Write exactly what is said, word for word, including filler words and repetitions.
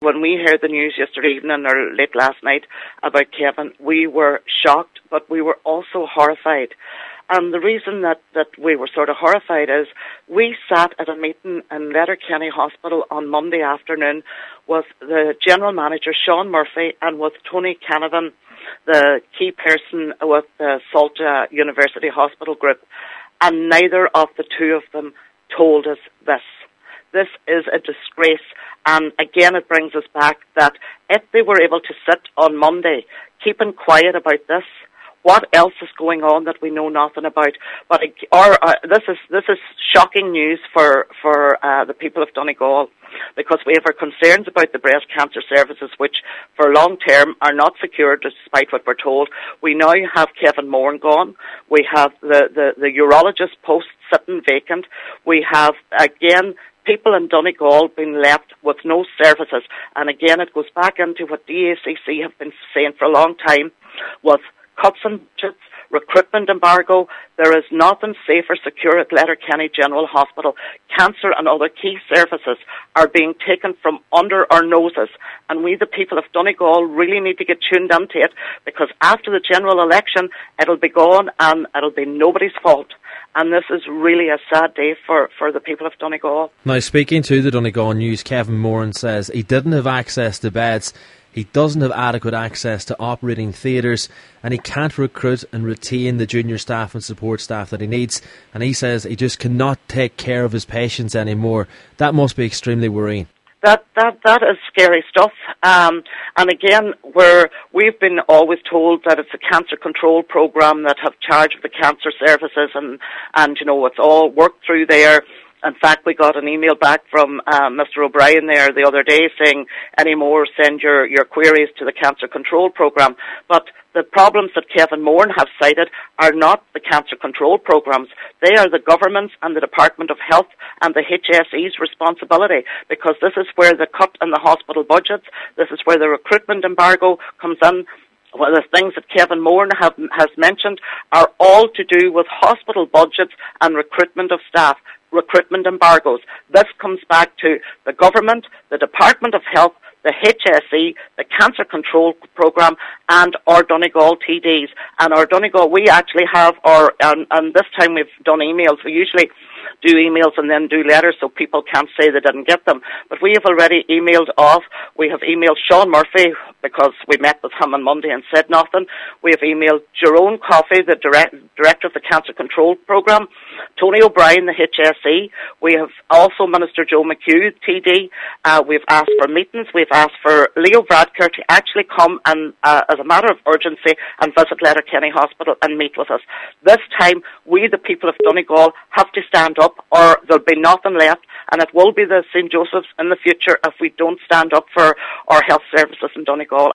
when we heard the news yesterday evening or late last night about Kevin, we were shocked, but we were also horrified. And the reason that, that we were sort of horrified is we sat at a meeting in Letterkenny Hospital on Monday afternoon with the General Manager, Sean Murphy, and with Tony Canavan, the key person with the Salta University Hospital Group. And neither of the two of them told us this. This is a disgrace. And again, it brings us back that if they were able to sit on Monday, keeping quiet about this, what else is going on that we know nothing about? But or, uh, this is this is shocking news for for uh, the people of Donegal, because we have our concerns about the breast cancer services, which for long term are not secured, despite what we're told. We now have Kevin Moran gone. We have the the, the urologist post sitting vacant. We have again people in Donegal being left with no services, and again it goes back into what D A C C have been saying for a long time, with cuts and budgets, recruitment embargo. There is nothing safe or secure at Letterkenny General Hospital. Cancer and other key services are being taken from under our noses, and we, the people of Donegal, really need to get tuned into it, because after the general election, it'll be gone and it'll be nobody's fault. And this is really a sad day for, for the people of Donegal. Now, speaking to the Donegal News, Kevin Moran says he didn't have access to beds. He doesn't have adequate access to operating theatres, and he can't recruit and retain the junior staff and support staff that he needs. And he says he just cannot take care of his patients anymore. That must be extremely worrying. That that that is scary stuff. Um, and again, we're, we've been always told that it's a cancer control programme that have charge of the cancer services, and, and you know, it's all worked through there. In fact, we got an email back from uh, Mister O'Brien there the other day saying, any more, send your, your queries to the Cancer Control Programme. But the problems that Kevin Moran have cited are not the cancer control programmes. They are the government's and the Department of Health and the H S E's responsibility, because this is where the cut in the hospital budgets, this is where the recruitment embargo comes in. Well, the things that Kevin Moran have, has mentioned are all to do with hospital budgets and recruitment of staff, recruitment embargoes. This comes back to the government, the Department of Health, the H S E, the Cancer Control Programme, and our Donegal T Ds. And our Donegal, we actually have our, and, and this time we've done emails. We usually do emails and then do letters so people can't say they didn't get them. But we have already emailed off. We have emailed Sean Murphy, because we met with him on Monday and said nothing. We have emailed Jerome Coffey, the direct, Director of the Cancer Control Programme, Tony O'Brien, the H S E. We have also Minister Joe McHugh, T D. Uh, we've asked for meetings. We've asked for Leo Varadkar to actually come and, uh, as a matter of urgency, and visit Letterkenny Hospital and meet with us. This time, we, the people of Donegal, have to stand up, or there'll be nothing left, and it will be the Saint Joseph's in the future if we don't stand up for our health services in Donegal.